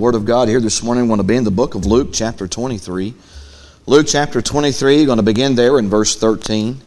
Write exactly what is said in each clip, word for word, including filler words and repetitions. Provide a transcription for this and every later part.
Word of God here this morning. I want to be in the book of Luke chapter twenty-three. Luke chapter twenty-three, going to begin there in verse thirteen.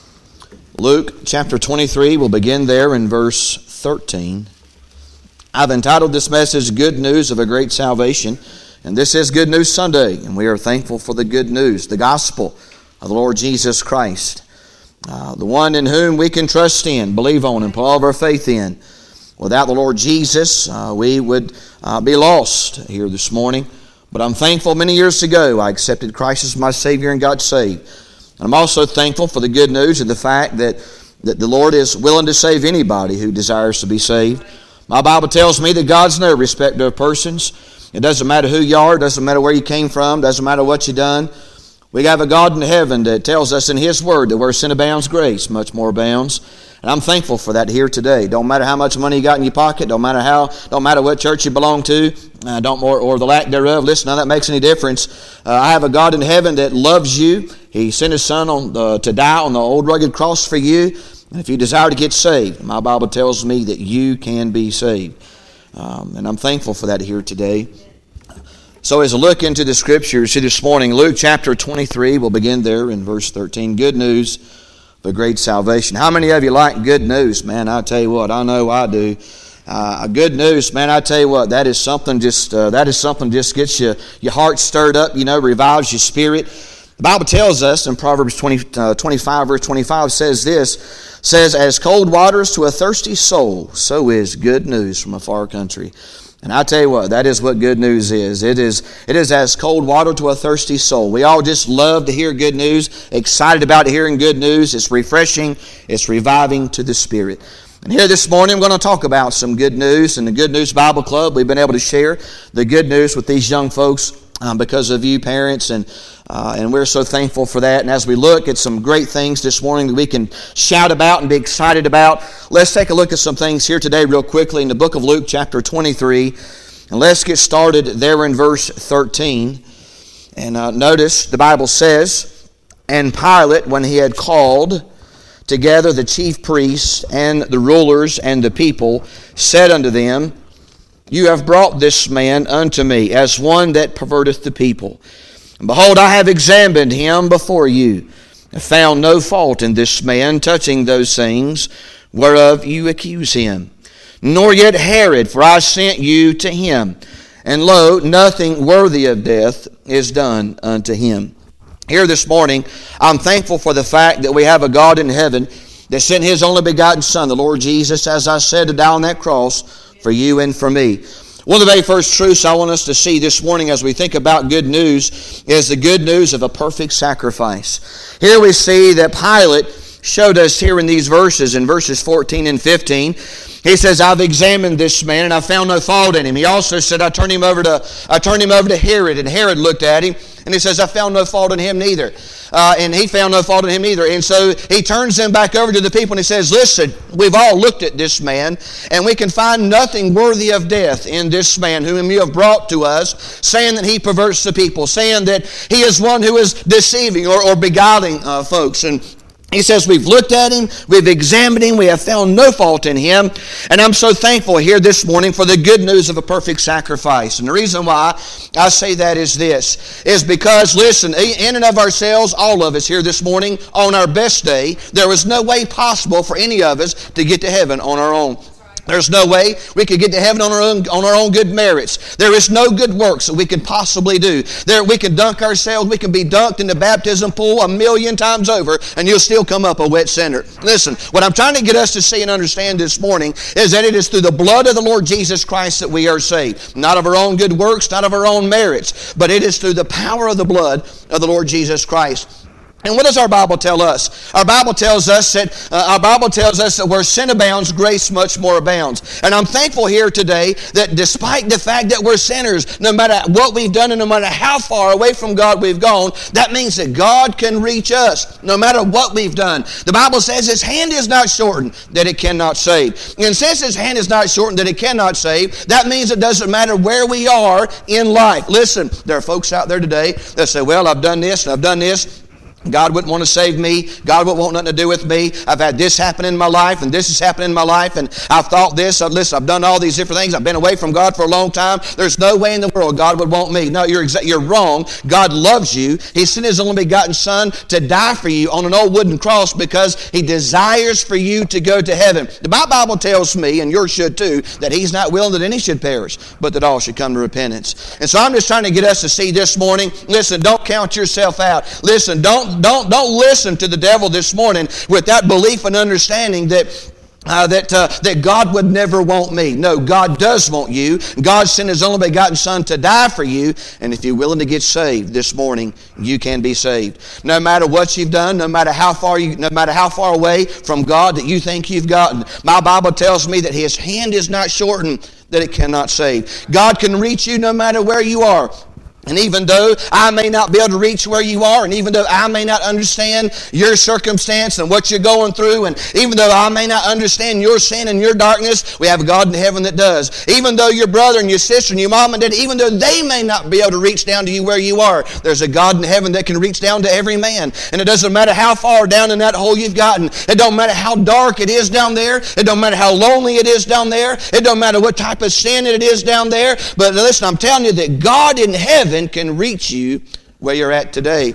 Luke chapter twenty-three, we'll begin there in verse thirteen. I've entitled this message, Good News of a Great Salvation. And this is Good News Sunday, and we are thankful for the good news, the gospel of the Lord Jesus Christ. Uh, the one in whom we can trust in, believe on, and put all of our faith in. Without the Lord Jesus, uh, we would uh, be lost here this morning. But I'm thankful many years ago I accepted Christ as my Savior and got saved. And I'm also thankful for the good news of the fact that, that the Lord is willing to save anybody who desires to be saved. My Bible tells me that God's no respecter of persons. It doesn't matter who you are, it doesn't matter where you came from, doesn't matter what you've done. We have a God in heaven that tells us in His Word that where sin abounds, grace much more abounds. And I'm thankful for that here today. Don't matter how much money you got in your pocket, don't matter how, don't matter what church you belong to, uh, don't or, or the lack thereof. Listen, none of that makes any difference. Uh, I have a God in heaven that loves you. He sent His Son on the, to die on the old rugged cross for you. And if you desire to get saved, my Bible tells me that you can be saved. Um, and I'm thankful for that here today. So as I look into the Scriptures here this morning, Luke chapter twenty-three, we'll begin there in verse thirteen. Good news. The great salvation. How many of you like good news? Man, I tell you what, I know I do. Uh, good news, man, I tell you what, that is something just uh, that is something just gets you, your heart stirred up, you know, revives your spirit. The Bible tells us in Proverbs twenty, uh, twenty-five, verse twenty-five says this, says, as cold waters to a thirsty soul, so is good news from a far country. And I tell you what, that is what good news is. It is it is as cold water to a thirsty soul. We all just love to hear good news, excited about hearing good news. It's refreshing, it's reviving to the spirit. And here this morning, I'm going to talk about some good news. In the Good News Bible Club, we've been able to share the good news with these young folks um, because of you parents, and uh, and we're so thankful for that. And as we look at some great things this morning that we can shout about and be excited about, let's take a look at some things here today real quickly in the book of Luke chapter twenty-three. And let's get started there in verse thirteen. And uh, notice the Bible says, and Pilate, when he had called together the chief priests and the rulers and the people, said unto them, you have brought this man unto me as one that perverteth the people. And behold, I have examined him before you, and found no fault in this man touching those things whereof you accuse him. Nor yet Herod, for I sent you to him. And lo, nothing worthy of death is done unto him. Here this morning, I'm thankful for the fact that we have a God in heaven that sent His only begotten Son, the Lord Jesus, as I said, to die on that cross for you and for me. One of the very first truths I want us to see this morning as we think about good news is the good news of a perfect sacrifice. Here we see that Pilate showed us here in these verses, in verses fourteen and fifteen, he says, I've examined this man and I found no fault in him. He also said, I turned him over to I turned him over to Herod, and Herod looked at him and he says, I found no fault in him neither. Uh, and he found no fault in him either. And so he turns them back over to the people and he says, listen, we've all looked at this man and we can find nothing worthy of death in this man whom you have brought to us, saying that he perverts the people, saying that he is one who is deceiving or, or beguiling uh, folks. And he says, we've looked at him, we've examined him, we have found no fault in him. And I'm so thankful here this morning for the good news of a perfect sacrifice. And the reason why I say that is this, is because, listen, in and of ourselves, all of us here this morning, on our best day, there was no way possible for any of us to get to heaven on our own. There's no way we could get to heaven on our own on our own good merits. There is no good works that we can possibly do. There we can dunk ourselves, we can be dunked in the baptism pool a million times over, and you'll still come up a wet sinner. Listen, what I'm trying to get us to see and understand this morning is that it is through the blood of the Lord Jesus Christ that we are saved. Not of our own good works, not of our own merits, but it is through the power of the blood of the Lord Jesus Christ. And what does our Bible tell us? Our Bible tells us that uh, our Bible tells us that where sin abounds, grace much more abounds. And I'm thankful here today that despite the fact that we're sinners, no matter what we've done and no matter how far away from God we've gone, that means that God can reach us no matter what we've done. The Bible says His hand is not shortened that it cannot save. And since His hand is not shortened that it cannot save, that means it doesn't matter where we are in life. Listen, there are folks out there today that say, well, I've done this and I've done this. God wouldn't want to save me. God wouldn't want nothing to do with me. I've had this happen in my life, and this has happened in my life, and I've thought this. I've, listen, I've done all these different things. I've been away from God for a long time. There's no way in the world God would want me. No, you're exa- you're wrong. God loves you. He sent His only begotten Son to die for you on an old wooden cross because He desires for you to go to heaven. My Bible tells me, and yours should too, that He's not willing that any should perish, but that all should come to repentance. And so I'm just trying to get us to see this morning, listen, don't count yourself out. Listen, don't Don't don't listen to the devil this morning with that belief and understanding that uh, that uh, that God would never want me. No, God does want you. God sent His only begotten Son to die for you, and if you're willing to get saved this morning, you can be saved. No matter what you've done, no matter how far you, no matter how far away from God that you think you've gotten, my Bible tells me that His hand is not shortened that it cannot save. God can reach you no matter where you are. And even though I may not be able to reach where you are, and even though I may not understand your circumstance and what you're going through, and even though I may not understand your sin and your darkness, we have a God in heaven that does. Even though your brother and your sister and your mom and dad, even though they may not be able to reach down to you where you are, there's a God in heaven that can reach down to every man. And it doesn't matter how far down in that hole you've gotten. It don't matter how dark it is down there. It don't matter how lonely it is down there. It don't matter what type of sin it is down there. But listen, I'm telling you that God in heaven can reach you where you're at today.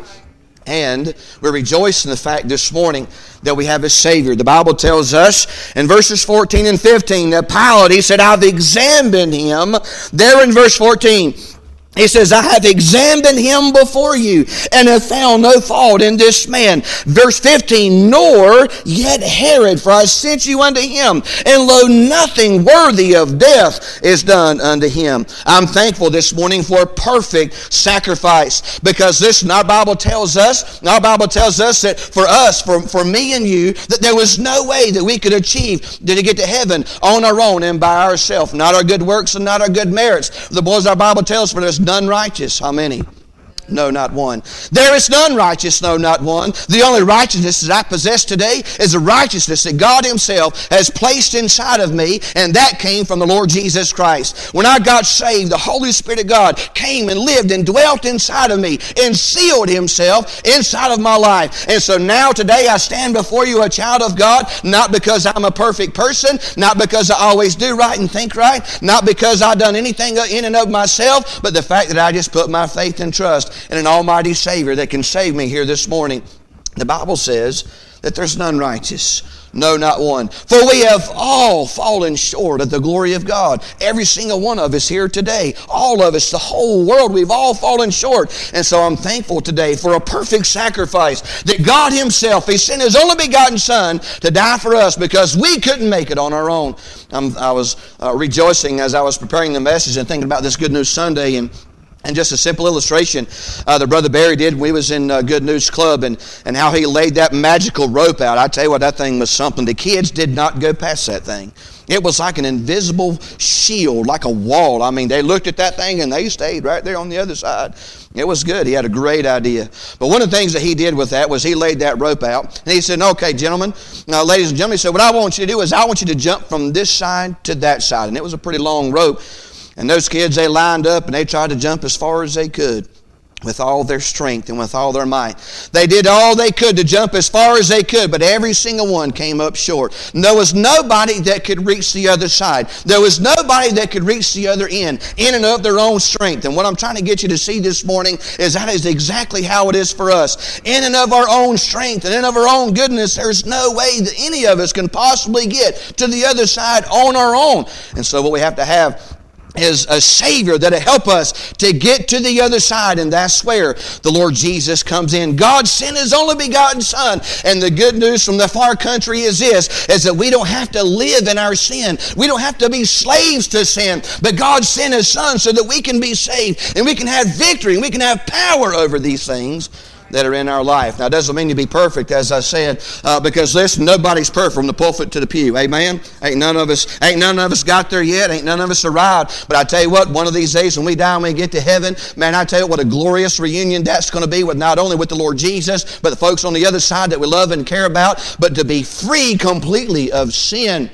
And we rejoice in the fact this morning that we have a Savior. The Bible tells us in verses fourteen and fifteen that Pilate, he said, I've examined him. There in verse fourteen, he says, I have examined him before you and have found no fault in this man. Verse fifteen, nor yet Herod, for I sent you unto him, and lo, nothing worthy of death is done unto him. I'm thankful this morning for a perfect sacrifice, because listen, our Bible tells us, our Bible tells us that for us, for, for me and you, that there was no way that we could achieve to get to heaven on our own and by ourselves. Not our good works and not our good merits. The boys, our Bible tells us, for there's none righteous. How many? No, not one. There is none righteous, no, not one. The only righteousness that I possess today is the righteousness that God Himself has placed inside of me, and that came from the Lord Jesus Christ. When I got saved, the Holy Spirit of God came and lived and dwelt inside of me and sealed Himself inside of my life. And so now today I stand before you a child of God, not because I'm a perfect person, not because I always do right and think right, not because I've done anything in and of myself, but the fact that I just put my faith and trust and an almighty Savior that can save me here this morning. The Bible says that there's none righteous, no, not one. For we have all fallen short of the glory of God. Every single one of us here today, all of us, the whole world, we've all fallen short. And so I'm thankful today for a perfect sacrifice that God Himself, He sent His only begotten Son to die for us because we couldn't make it on our own. I'm, I was uh, rejoicing as I was preparing the message and thinking about this Good News Sunday, and And just a simple illustration uh, that Brother Barry did when we was in uh, Good News Club, and, and how he laid that magical rope out. I tell you what, that thing was something. The kids did not go past that thing. It was like an invisible shield, like a wall. I mean, they looked at that thing and they stayed right there on the other side. It was good. He had a great idea. But one of the things that he did with that was he laid that rope out. And he said, okay, gentlemen, now, ladies and gentlemen, he said, what I want you to do is I want you to jump from this side to that side. And it was a pretty long rope. And those kids, they lined up and they tried to jump as far as they could with all their strength and with all their might. They did all they could to jump as far as they could, but every single one came up short. There was nobody that could reach the other side. There was nobody that could reach the other end in and of their own strength. And what I'm trying to get you to see this morning is that is exactly how it is for us. In and of our own strength and in of our own goodness, there's no way that any of us can possibly get to the other side on our own. And so what we have to have is a Savior that'll help us to get to the other side, and that's where the Lord Jesus comes in. God sent His only begotten Son, and the good news from the far country is this, is that we don't have to live in our sin. We don't have to be slaves to sin, but God sent His Son so that we can be saved, and we can have victory, and we can have power over these things that are in our life. Now, it doesn't mean to be perfect, as I said, uh, because listen, nobody's perfect from the pulpit to the pew. Amen? Ain't none of us, ain't none of us got there yet. Ain't none of us arrived. But I tell you what, one of these days when we die and we get to heaven, man, I tell you what a glorious reunion that's going to be with not only with the Lord Jesus, but the folks on the other side that we love and care about, but to be free completely of sin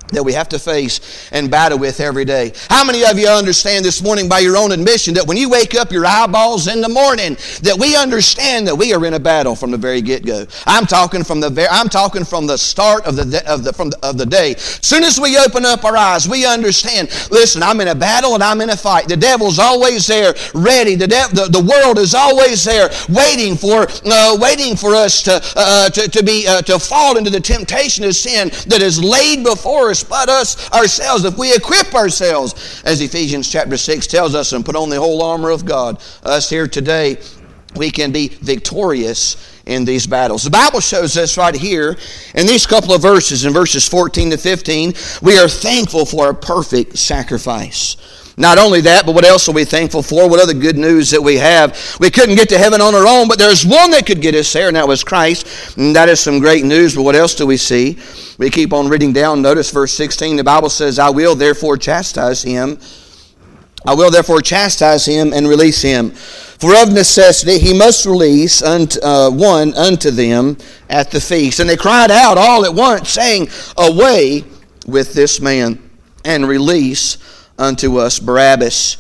that we have to face and battle with every day. How many of you understand this morning by your own admission that when you wake up your eyeballs in the morning, that we understand that we are in a battle from the very get-go? I'm talking from the very, I'm talking from the start of the of the from the, of the day. As soon as we open up our eyes, we understand. Listen, I'm in a battle and I'm in a fight. The devil's always there, ready. The de- the, the world is always there, waiting for uh, waiting for us to uh, to to be uh, to fall into the temptation of sin that is laid before us. But us ourselves, if we equip ourselves, as Ephesians chapter six tells us, and put on the whole armor of God, us here today, we can be victorious in these battles. The Bible shows us right here in these couple of verses, in verses fourteen to fifteen, we are thankful for a perfect sacrifice. Not only that, but what else are we thankful for? What other good news that we have? We couldn't get to heaven on our own, but there's one that could get us there, and that was Christ. And that is some great news, but what else do we see? We keep on reading down. Notice verse sixteen. The Bible says, I will therefore chastise him. I will therefore chastise him and release him. For of necessity he must release unto, uh, one unto them at the feast. And they cried out all at once, saying, Away with this man, and release unto us Barabbas,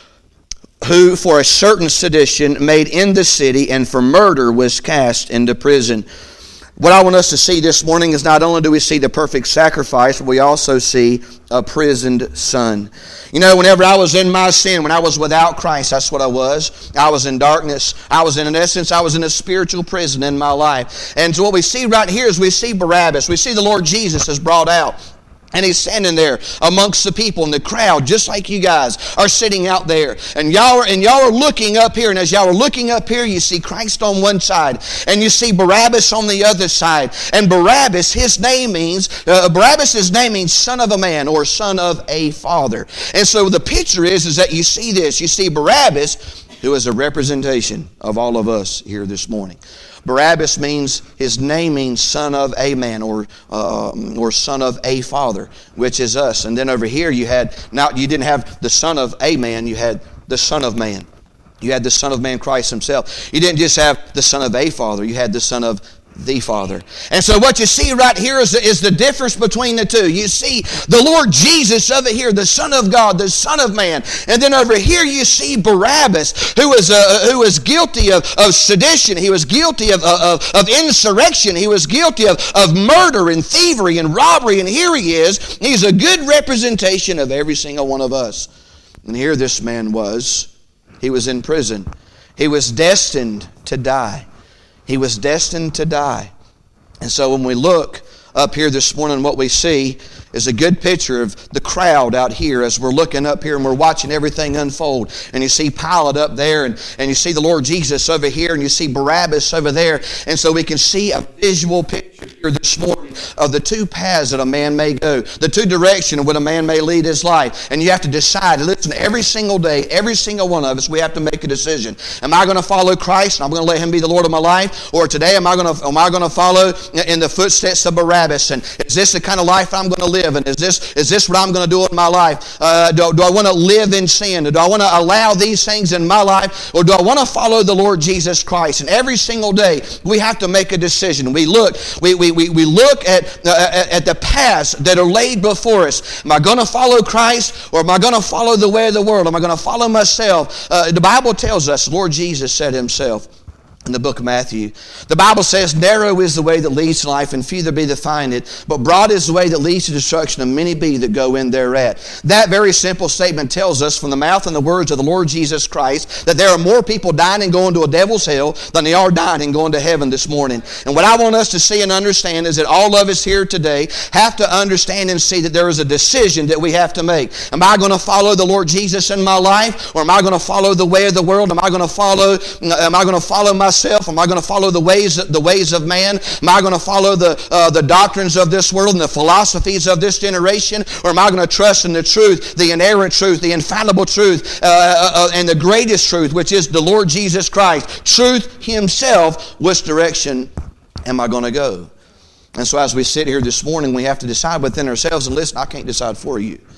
who for a certain sedition made in the city, and for murder was cast into prison. What I want us to see this morning is not only do we see the perfect sacrifice, but we also see a prisoned son. You know, whenever I was in my sin, when I was without Christ, that's what I was. I was in darkness. I was in, in essence, I was in a spiritual prison in my life. And so what we see right here is we see Barabbas. We see the Lord Jesus is brought out. And he's standing there amongst the people and the crowd, just like you guys are sitting out there. And y'all are, and y'all are looking up here. And as y'all are looking up here, you see Christ on one side. And you see Barabbas on the other side. And Barabbas, his name means, uh, Barabbas' name means son of a man, or son of a father. And so the picture is, is that you see this. You see Barabbas, who is a representation of all of us here this morning. Barabbas means, his name means son of a man, or uh, or son of a father, which is us. And then over here you had, now you didn't have the son of a man, you had the son of man. You had the son of man, Christ himself. You didn't just have the son of a father, you had the son of the Father. And so what you see right here is the, is the difference between the two. You see the Lord Jesus over here, the Son of God, the Son of Man. And then over here you see Barabbas, who was uh, who was guilty of, of sedition. He was guilty of, of, of insurrection. He was guilty of, of murder and thievery and robbery. And here he is. He's a good representation of every single one of us. And here this man was. He was in prison. He was destined to die. He was destined to die. And so when we look up here this morning, what we see is a good picture of the crowd out here as we're looking up here and we're watching everything unfold. And you see Pilate up there, and, and you see the Lord Jesus over here, and you see Barabbas over there. And so we can see a visual picture here this morning of the two paths that a man may go, the two directions in which a man may lead his life. And you have to decide, listen, every single day, every single one of us, we have to make a decision. Am I going to follow Christ and I'm going to let him be the Lord of my life? Or today, am I going to, am I going to follow in the footsteps of Barabbas? And is this the kind of life I'm going to live? And is this is this what I'm going to do in my life? Uh, do, do I want to live in sin? Do I want to allow these things in my life? Or do I want to follow the Lord Jesus Christ? And every single day, we have to make a decision. We look, we we we, we look at, uh, at at the paths that are laid before us. Am I going to follow Christ, or am I going to follow the way of the world? Am I going to follow myself? Uh, the Bible tells us, Lord Jesus said himself, in the book of Matthew, the Bible says, narrow is the way that leads to life, and few there be that find it. But broad is the way that leads to destruction, and many be that go in thereat. That very simple statement tells us from the mouth and the words of the Lord Jesus Christ that there are more people dying and going to a devil's hell than they are dying and going to heaven this morning. And what I want us to see and understand is that all of us here today have to understand and see that there is a decision that we have to make. Am I going to follow the Lord Jesus in my life, or am I going to follow the way of the world? Am I going to follow? Am I going to follow my Myself? Am I going to follow the ways the ways of man? Am I going to follow the uh, the doctrines of this world and the philosophies of this generation? Or am I going to trust in the truth, the inerrant truth, the infallible truth, uh, uh, and the greatest truth, which is the Lord Jesus Christ? Truth himself. Which direction am I going to go? And so as we sit here this morning, we have to decide within ourselves, and listen, I can't decide for you.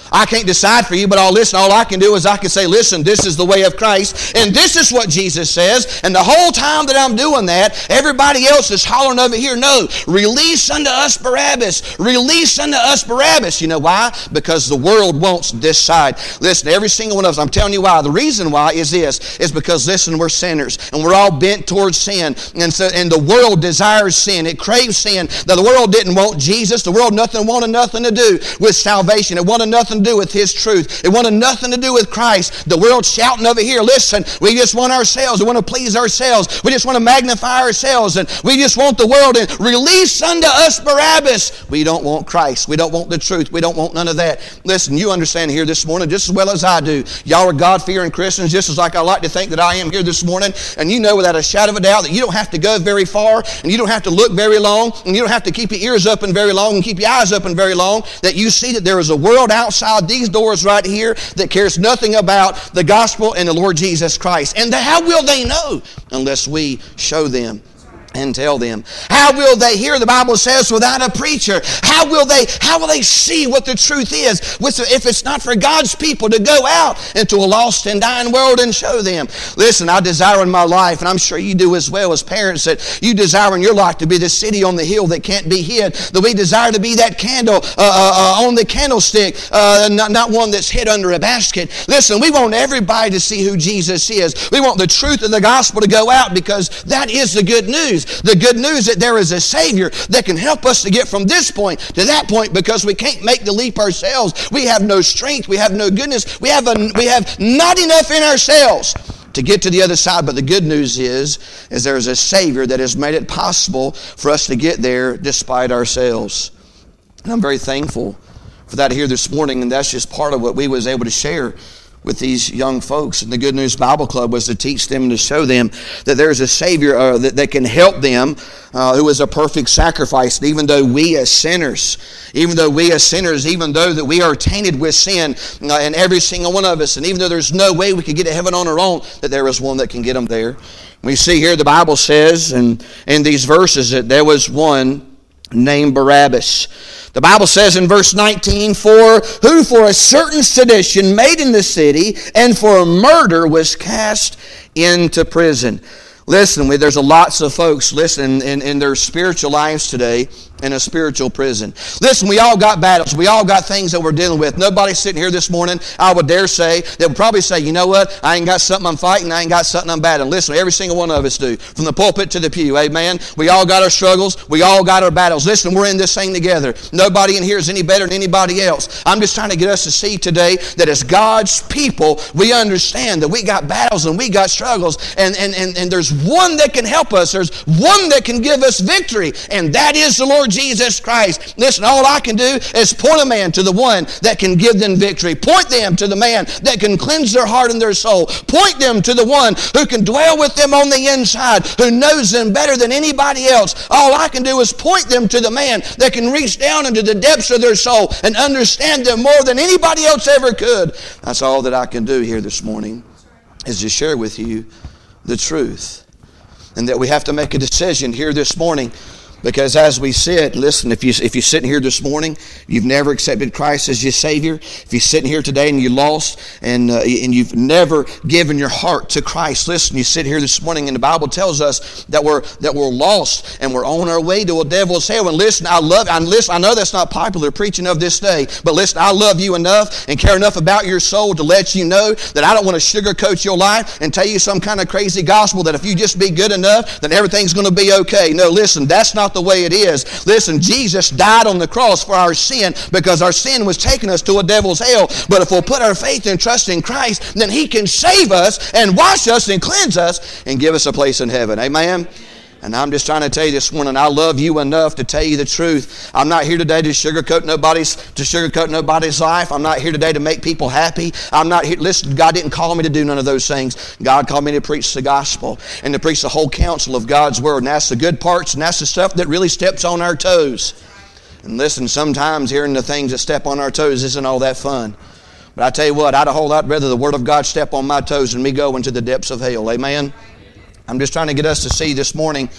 I can't decide for you, but I'll listen. All I can do is I can say, listen, this is the way of Christ, and this is what Jesus says. And the whole time that I'm doing that, everybody else is hollering over here, no, release unto us Barabbas. Release unto us Barabbas. You know why? Because the world wants this side. Listen, every single one of us, I'm telling you why. The reason why is this, is because, listen, we're sinners, and we're all bent towards sin. And so, and the world desires sin. It craves sin. Now, the world didn't want Jesus. The world nothing wanted nothing to do with salvation. It wanted nothing to do with His truth. It wanted nothing to do with Christ. The world shouting over here, listen, we just want ourselves. We want to please ourselves. We just want to magnify ourselves. And we just want the world to release unto us Barabbas. We don't want Christ. We don't want the truth. We don't want none of that. Listen, you understand here this morning just as well as I do. Y'all are God-fearing Christians just as like I like to think that I am here this morning. And you know without a shadow of a doubt that you don't have to go very far, and you don't have to look very long, and you don't have to keep your ears open very long and keep your eyes open very long, that you see that there is a world outside these doors right here that cares nothing about the gospel and the Lord Jesus Christ. And how will they know unless we show them and tell them? How will they hear, the Bible says, without a preacher? How will they how will they see what the truth is if it's not for God's people to go out into a lost and dying world and show them? Listen, I desire in my life, and I'm sure you do as well as parents, that you desire in your life to be the city on the hill that can't be hid. That we desire to be that candle uh, uh, on the candlestick, uh, not, not one that's hid under a basket. Listen, we want everybody to see who Jesus is. We want the truth of the gospel to go out, because that is the good news. The good news that there is a Savior that can help us to get from this point to that point, because we can't make the leap ourselves. We have no strength. We have no goodness. We have, a, we have not enough in ourselves to get to the other side. But the good news is, is there is a Savior that has made it possible for us to get there despite ourselves. And I'm very thankful for that here this morning, and that's just part of what we was able to share with these young folks. And the Good News Bible Club was to teach them and to show them that there's a Savior uh, that, that can help them, uh, who is a perfect sacrifice. And even though we as sinners, even though we as sinners, even though that we are tainted with sin, uh, and every single one of us, and even though there's no way we could get to heaven on our own, that there is one that can get them there. We see here the Bible says, and in these verses, that there was one named Barabbas. The Bible says in verse nineteen, for who for a certain sedition made in the city, and for a murder was cast into prison. Listen, there's a lots of folks, listen, in, in their spiritual lives today, in a spiritual prison. Listen, we all got battles. We all got things that we're dealing with. Nobody sitting here this morning, I would dare say, that would probably say, you know what, I ain't got something I'm fighting, I ain't got something I'm battling. Listen, every single one of us do, from the pulpit to the pew, amen? We all got our struggles. We all got our battles. Listen, we're in this thing together. Nobody in here is any better than anybody else. I'm just trying to get us to see today that as God's people, we understand that we got battles and we got struggles, and, and, and, and there's one that can help us. There's one that can give us victory, and that is the Lord Jesus Christ. Listen, all I can do is point a man to the one that can give them victory. Point them to the man that can cleanse their heart and their soul. Point them to the one who can dwell with them on the inside, who knows them better than anybody else. All I can do is point them to the man that can reach down into the depths of their soul and understand them more than anybody else ever could. That's all that I can do here this morning, is to share with you the truth. And that we have to make a decision here this morning, because as we sit, listen, if, you, if you're sitting here this morning, you've never accepted Christ as your Savior, if you're sitting here today and you're lost and, uh, and you've never given your heart to Christ, listen, you sit here this morning and the Bible tells us that we're, that we're lost and we're on our way to a devil's hell. And listen, I love, and listen, I know that's not popular preaching of this day, but listen, I love you enough and care enough about your soul to let you know that I don't want to sugarcoat your life and tell you some kind of crazy gospel that if you just be good enough, then everything's going to be okay. No, listen, that's not the way it is. Listen, Jesus died on the cross for our sin, because our sin was taking us to a devil's hell. But if we'll put our faith and trust in Christ, then He can save us and wash us and cleanse us and give us a place in heaven. Amen? And I'm just trying to tell you this morning, I love you enough to tell you the truth. I'm not here today to sugarcoat nobody's to sugarcoat nobody's life. I'm not here today to make people happy. I'm not here. Listen, God didn't call me to do none of those things. God called me to preach the gospel and to preach the whole counsel of God's word. And that's the good parts, and that's the stuff that really steps on our toes. And listen, sometimes hearing the things that step on our toes isn't all that fun. But I tell you what, I'd a whole lot rather the word of God step on my toes than me go into the depths of hell. Amen? I'm just trying to get us to see this morning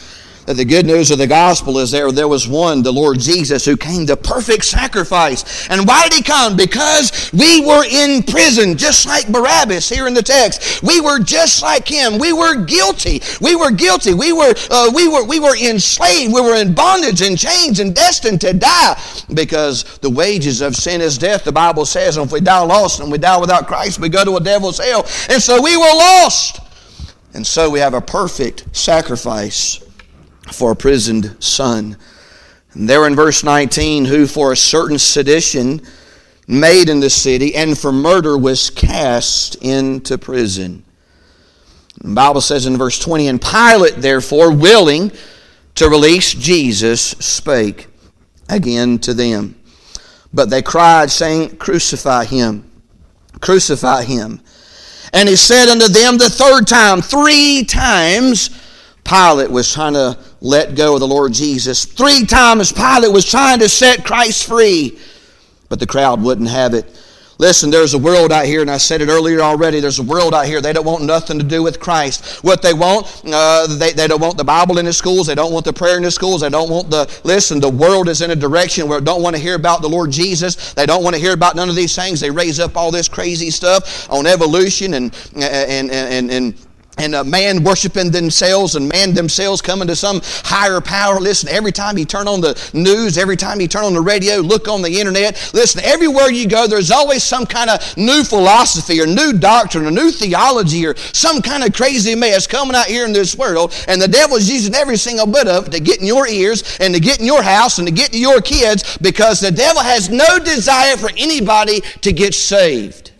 The good news of the gospel is there, there was one, the Lord Jesus, who came the perfect sacrifice. And why did he come? Because we were in prison, just like Barabbas here in the text. We were just like him. We were guilty. We were guilty. We were, uh, we were, we were enslaved. We were in bondage and chains and destined to die, because the wages of sin is death, the Bible says. And if we die lost and we die without Christ, we go to a devil's hell. And so we were lost. And so we have a perfect sacrifice for a prisoned son. And there in verse nineteen, who for a certain sedition made in the city and for murder was cast into prison. The Bible says in verse twenty, and Pilate therefore, willing to release Jesus, spake again to them. But they cried, saying, Crucify him, crucify him. And he said unto them the third time, three times Pilate was trying to let go of the Lord Jesus. Three times Pilate was trying to set Christ free, but the crowd wouldn't have it. Listen, there's a world out here, and I said it earlier already, there's a world out here, they don't want nothing to do with Christ. What they want, uh, they, they don't want the Bible in the schools, they don't want the prayer in the schools, they don't want the, listen, the world is in a direction where they don't want to hear about the Lord Jesus, they don't want to hear about none of these things. They raise up all this crazy stuff on evolution and, and, and, and, and And uh, man worshiping themselves and man themselves coming to some higher power. Listen, every time you turn on the news, every time you turn on the radio, look on the internet, listen, everywhere you go, there's always some kind of new philosophy or new doctrine or new theology or some kind of crazy mess coming out here in this world. And the devil's using every single bit of it to get in your ears and to get in your house and to get to your kids, because the devil has no desire for anybody to get saved.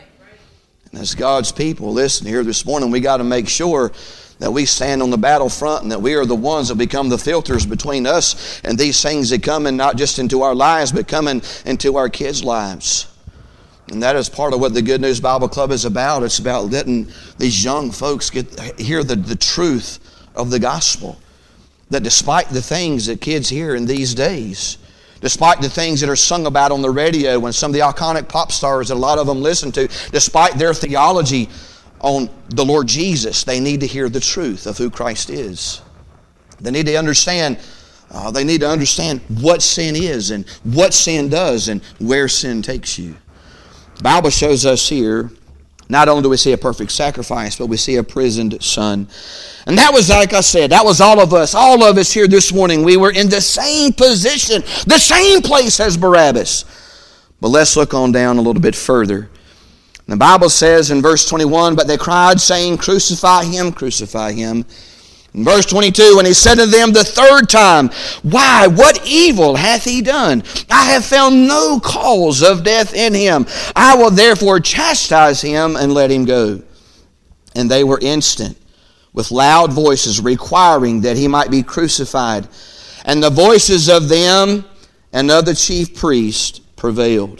As God's people, listen here this morning, we got to make sure that we stand on the battlefront and that we are the ones that become the filters between us and these things that come in, not just into our lives, but coming into our kids' lives. And that is part of what the Good News Bible Club is about. It's about letting these young folks get hear the, the truth of the gospel. That despite the things that kids hear in these days, despite the things that are sung about on the radio and some of the iconic pop stars that a lot of them listen to, despite their theology on the Lord Jesus, they need to hear the truth of who Christ is. They need to understand, uh, they need to understand what sin is and what sin does and where sin takes you. The Bible shows us here, not only do we see a perfect sacrifice, but we see a prisoned son. And that was, like I said, that was all of us. All of us here this morning. We were in the same position, the same place as Barabbas. But let's look on down a little bit further. The Bible says in verse twenty-one, but they cried, saying, Crucify him, crucify him. In verse twenty-two, and he said to them the third time, Why, what evil hath he done? I have found no cause of death in him. I will therefore chastise him and let him go. And they were instant, with loud voices, requiring that he might be crucified. And the voices of them and of the chief priest prevailed.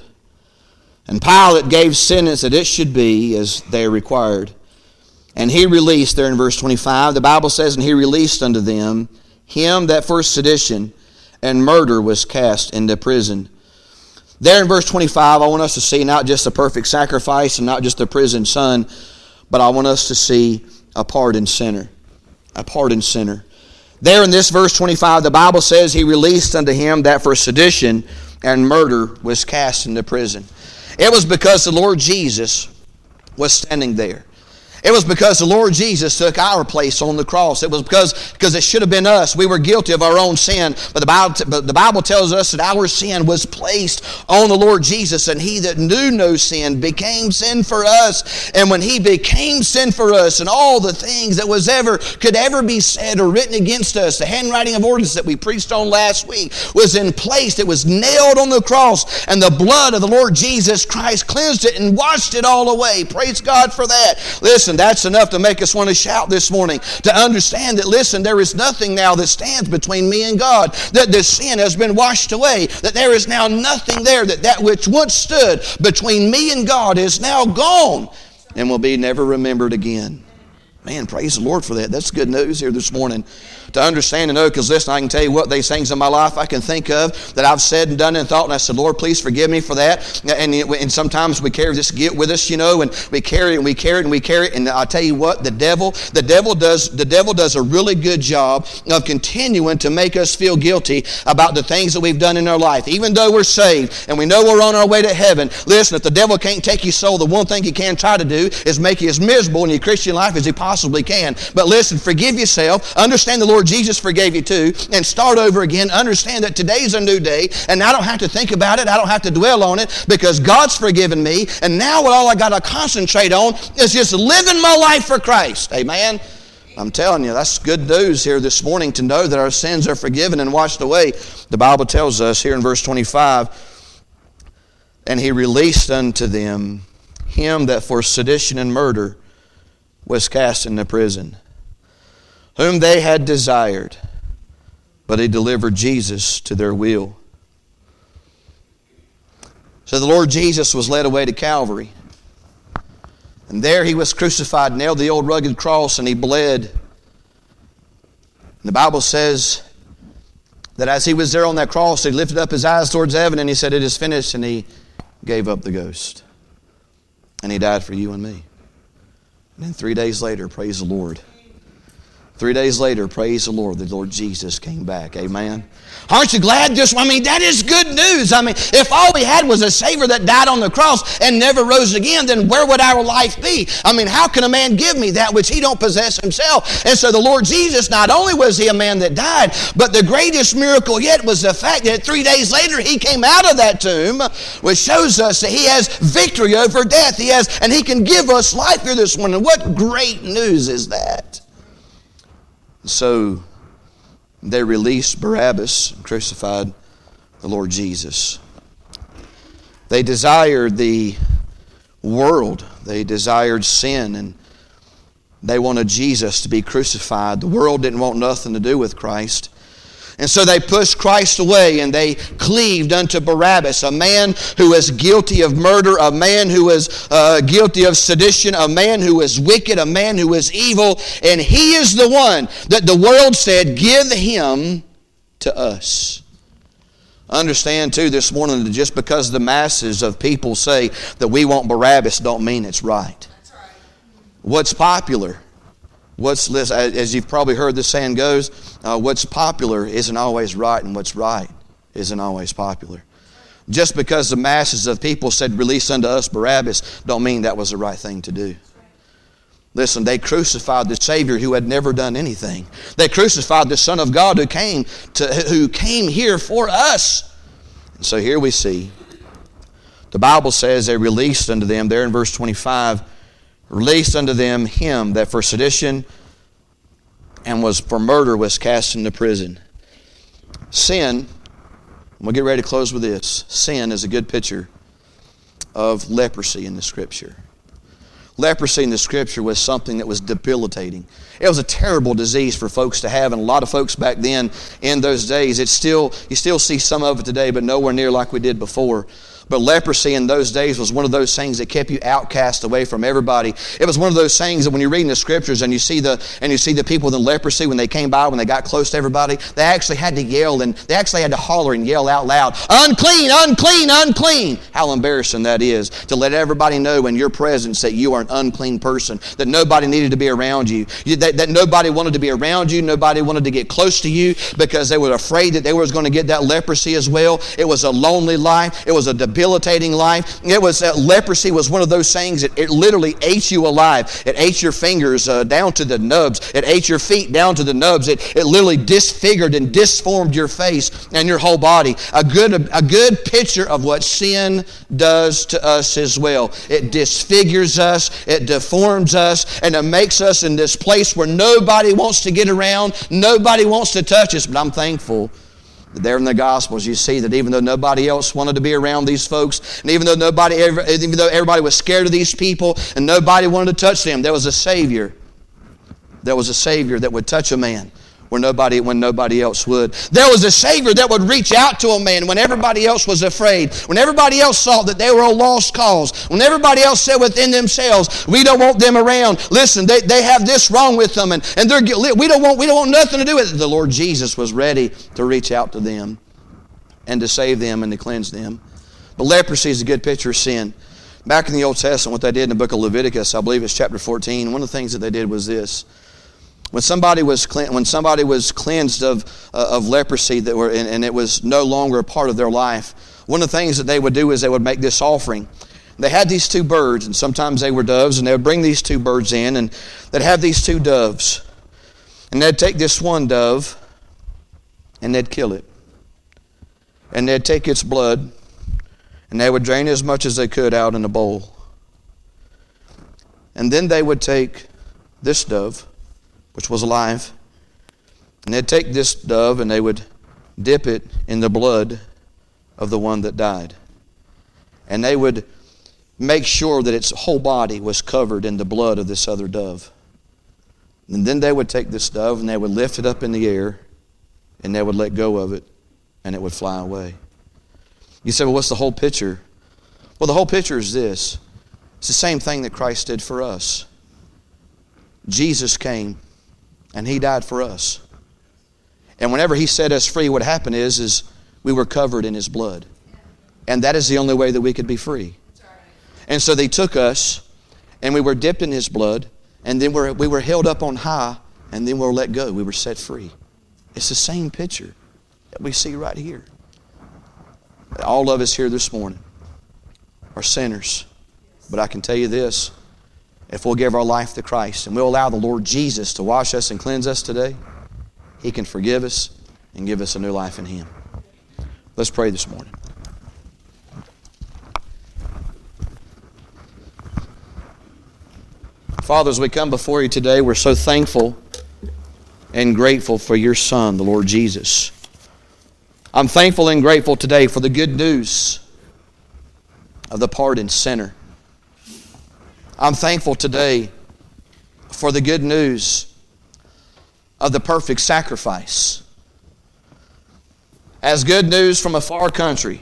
And Pilate gave sentence that it should be as they required. And he released, there in verse twenty-five, the Bible says, and he released unto them him that for sedition and murder was cast into prison. There in verse twenty-five, I want us to see not just the perfect sacrifice and not just the prisoned son, but I want us to see a pardoned sinner. A pardoned sinner. There in this verse twenty-five, the Bible says he released unto him that for sedition and murder was cast into prison. It was because the Lord Jesus was standing there. It was because the Lord Jesus took our place on the cross. It was because, because it should have been us. We were guilty of our own sin. But the Bible, but the Bible tells us that our sin was placed on the Lord Jesus. And he that knew no sin became sin for us. And when he became sin for us, and all the things that was ever could ever be said or written against us, the handwriting of ordinance that we preached on last week was in place. It was nailed on the cross. And the blood of the Lord Jesus Christ cleansed it and washed it all away. Praise God for that. Listen, that's enough to make us want to shout this morning, to understand that, listen, there is nothing now that stands between me and God, that this sin has been washed away, that there is now nothing there, that that which once stood between me and God is now gone and will be never remembered again. Man, praise the Lord for that. That's good news here this morning to understand and know, because listen, I can tell you what, these things in my life I can think of that I've said and done and thought, and I said, Lord, please forgive me for that. And, and sometimes we carry this guilt with us, you know, and we carry it and we carry it and we carry it. And I tell you what, the devil, the devil does, the devil does a really good job of continuing to make us feel guilty about the things that we've done in our life. Even though we're saved and we know we're on our way to heaven, listen, if the devil can't take your soul, the one thing he can try to do is make you as miserable in your Christian life as he possibly can. But listen, forgive yourself, understand the Lord Jesus forgave you too, and start over again. Understand that today's a new day, and I don't have to think about it, I don't have to dwell on it, because God's forgiven me, and now what all I got to concentrate on is just living my life for Christ. Amen? I'm telling you, that's good news here this morning to know that our sins are forgiven and washed away. The Bible tells us here in verse twenty-five, and he released unto them him that for sedition and murder was cast into prison, whom they had desired, but he delivered Jesus to their will. So the Lord Jesus was led away to Calvary. And there he was crucified, nailed the old rugged cross, and he bled. And the Bible says that as he was there on that cross, he lifted up his eyes towards heaven and he said, it is finished, and he gave up the ghost. And he died for you and me. And then three days later, praise the Lord. Three days later, praise the Lord, the Lord Jesus came back. Amen. Aren't you glad? Just, I mean, that is good news. I mean, if all we had was a Savior that died on the cross and never rose again, then where would our life be? I mean, how can a man give me that which he don't possess himself? And so the Lord Jesus, not only was he a man that died, but the greatest miracle yet was the fact that three days later he came out of that tomb, which shows us that he has victory over death. He has, and he can give us life here this morning. What great news is that? So they released Barabbas and crucified the Lord Jesus. They desired the world. They desired sin, and they wanted Jesus to be crucified. The world didn't want nothing to do with Christ. And so they pushed Christ away and they cleaved unto Barabbas, a man who was guilty of murder, a man who was uh, guilty of sedition, a man who was wicked, a man who was evil. And he is the one that the world said, give him to us. Understand too this morning that just because the masses of people say that we want Barabbas don't mean it's right. That's right. What's popular? What's, as you've probably heard the saying goes, uh, what's popular isn't always right, and what's right isn't always popular. Just because the masses of people said, release unto us Barabbas, don't mean that was the right thing to do. Listen, they crucified the Savior who had never done anything. They crucified the Son of God who came to, who came here for us. And so here we see, the Bible says they released unto them, there in verse twenty-five, released unto them him that for sedition and was for murder was cast into prison. Sin, we'll get ready to close with this. Sin is a good picture of leprosy in the Scripture. Leprosy in the Scripture was something that was debilitating. It was a terrible disease for folks to have, and a lot of folks back then in those days, it's still you still see some of it today, but nowhere near like we did before. But leprosy in those days was one of those things that kept you outcast away from everybody. It was one of those things that when you're reading the Scriptures and you see the and you see the people with leprosy, when they came by, when they got close to everybody, they actually had to yell and they actually had to holler and yell out loud, unclean, unclean, unclean. How embarrassing that is to let everybody know in your presence that you are an unclean person, that nobody needed to be around you, that, that nobody wanted to be around you, nobody wanted to get close to you because they were afraid that they were going to get that leprosy as well. It was a lonely life. It was a debilitating life. It was uh, leprosy was one of those things that it literally ate you alive. It ate your fingers uh, down to the nubs. It ate your feet down to the nubs. It, it literally disfigured and disformed your face and your whole body. A good a, a good picture of what sin does to us as well. It disfigures us. It deforms us, and it makes us in this place where nobody wants to get around. Nobody wants to touch us. But I'm thankful. There in the Gospels, you see that even though nobody else wanted to be around these folks, and even though nobody, even though everybody was scared of these people, and nobody wanted to touch them, there was a Savior. There was a Savior that would touch a man where nobody, when nobody else would. There was a Savior that would reach out to a man when everybody else was afraid, when everybody else saw that they were a lost cause, when everybody else said within themselves, we don't want them around. Listen, they, they have this wrong with them, and, and they're we don't want we don't want nothing to do with it. The Lord Jesus was ready to reach out to them and to save them and to cleanse them. But leprosy is a good picture of sin. Back in the Old Testament, what they did in the book of Leviticus, I believe it's chapter fourteen, one of the things that they did was this. When somebody was when somebody was cleansed of uh, of leprosy that were and, and it was no longer a part of their life, one of the things that they would do is they would make this offering. They had these two birds, and sometimes they were doves, and they would bring these two birds in, and they'd have these two doves. And they'd take this one dove, and they'd kill it. And they'd take its blood, and they would drain as much as they could out in a bowl. And then they would take this dove, which was alive, and they'd take this dove, and they would dip it in the blood of the one that died. And they would make sure that its whole body was covered in the blood of this other dove. And then they would take this dove and they would lift it up in the air and they would let go of it and it would fly away. You say, well, what's the whole picture? Well, the whole picture is this. It's the same thing that Christ did for us. Jesus came and He died for us. And whenever He set us free, what happened is, is we were covered in His blood. And that is the only way that we could be free. And so they took us, and we were dipped in His blood, and then we're, we were held up on high, and then we were let go. We were set free. It's the same picture that we see right here. All of us here this morning are sinners. But I can tell you this, if we'll give our life to Christ, and we'll allow the Lord Jesus to wash us and cleanse us today, He can forgive us and give us a new life in Him. Let's pray this morning. Father, as we come before You today, we're so thankful and grateful for Your Son, the Lord Jesus. I'm thankful and grateful today for the good news of the pardoned sinner. I'm thankful today for the good news of the perfect sacrifice. As good news from a far country,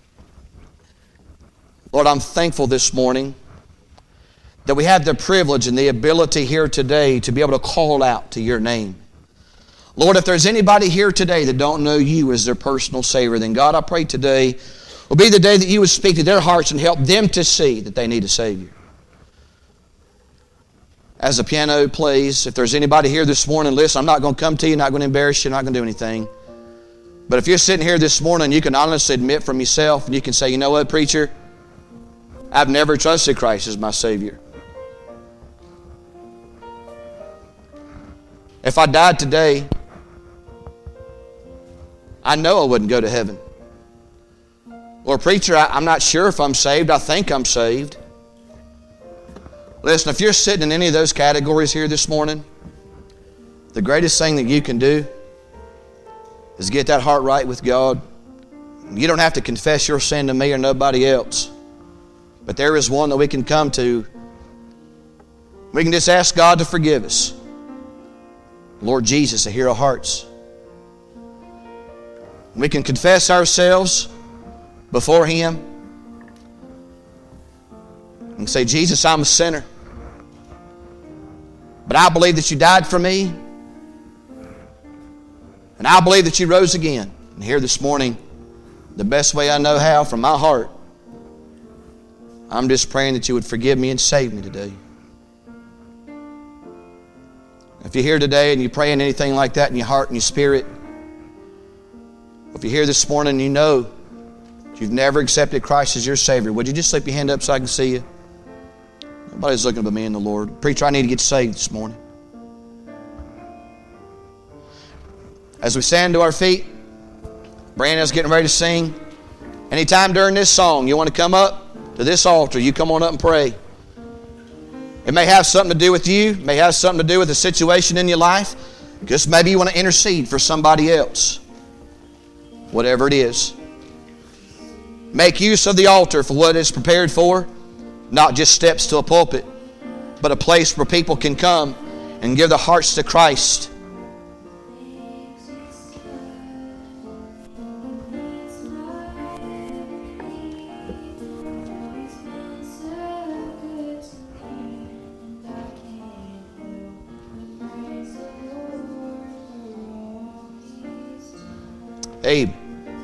Lord, I'm thankful this morning that we have the privilege and the ability here today to be able to call out to Your name. Lord, if there's anybody here today that don't know You as their personal Savior, then God, I pray today will be the day that You would speak to their hearts and help them to see that they need a Savior. As the piano plays, if there's anybody here this morning, listen, I'm not going to come to you, not going to embarrass you, not going to do anything. But if you're sitting here this morning, you can honestly admit from yourself, and you can say, you know what, preacher? I've never trusted Christ as my Savior. If I died today, I know I wouldn't go to heaven. Or preacher, I, I'm not sure if I'm saved. I think I'm saved. Listen, if you're sitting in any of those categories here this morning, the greatest thing that you can do is get that heart right with God. You don't have to confess your sin to me or nobody else. But there is one that we can come to. We can just ask God to forgive us. Lord Jesus, to hear our hearts. We can confess ourselves before Him and say, Jesus, I'm a sinner. But I believe that You died for me. And I believe that You rose again. And here this morning, the best way I know how, from my heart, I'm just praying that You would forgive me and save me today. If you're here today and you're praying anything like that in your heart and your spirit, if you're here this morning and you know you've never accepted Christ as your Savior, would you just slip your hand up so I can see you? Nobody's looking but me and the Lord. Preacher, I need to get saved this morning. As we stand to our feet, Brandon's getting ready to sing. Anytime during this song you want to come up to this altar, you come on up and pray. It may have something to do with you. It may have something to do with a situation in your life. Just maybe you want to intercede for somebody else. Whatever it is. Make use of the altar for what it's prepared for. Not just steps to a pulpit, but a place where people can come and give their hearts to Christ. Abe.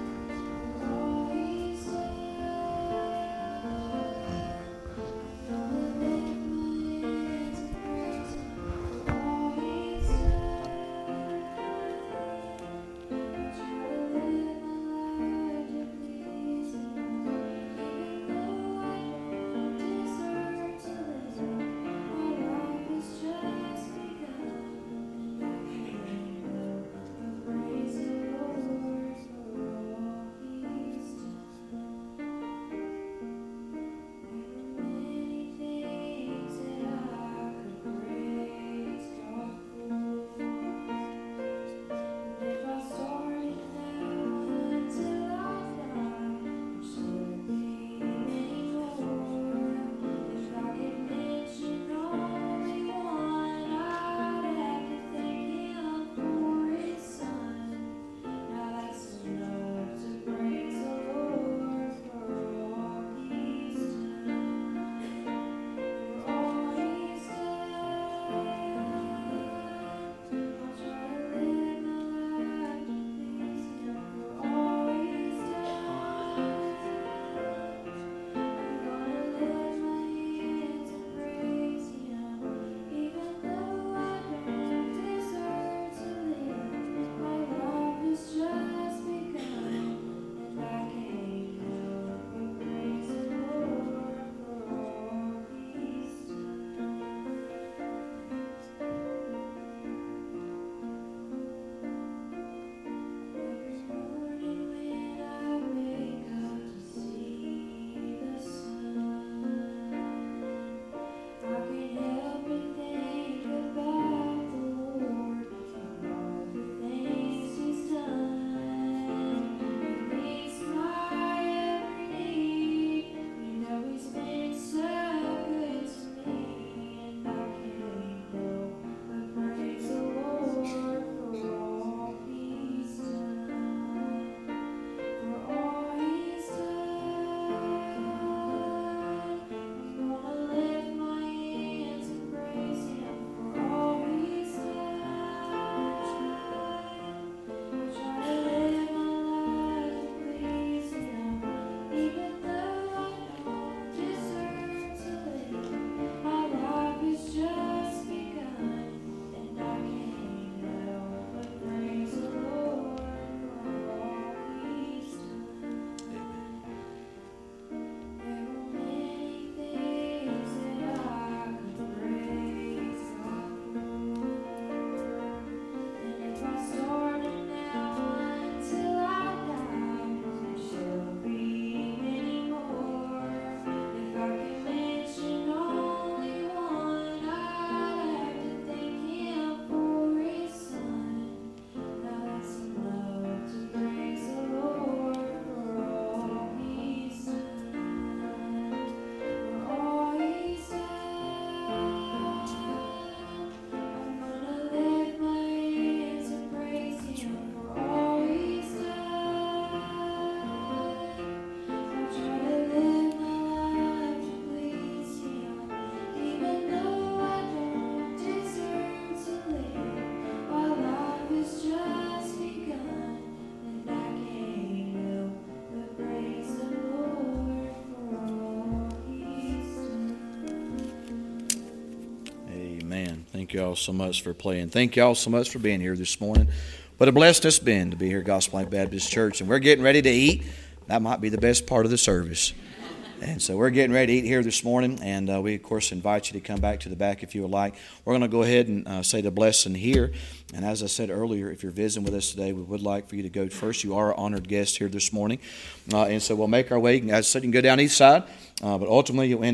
Thank you all so much for playing. Thank you all so much for being here this morning. What a blessing it's been to be here at Gospel Light Baptist Church. And we're getting ready to eat. That might be the best part of the service. And so we're getting ready to eat here this morning. And uh, we, of course, invite you to come back to the back if you would like. We're going to go ahead and uh, say the blessing here. And as I said earlier, if you're visiting with us today, we would like for you to go first. You are an honored guest here this morning. Uh, and so we'll make our way. As I said, you can go down east side. Uh, but ultimately, you'll end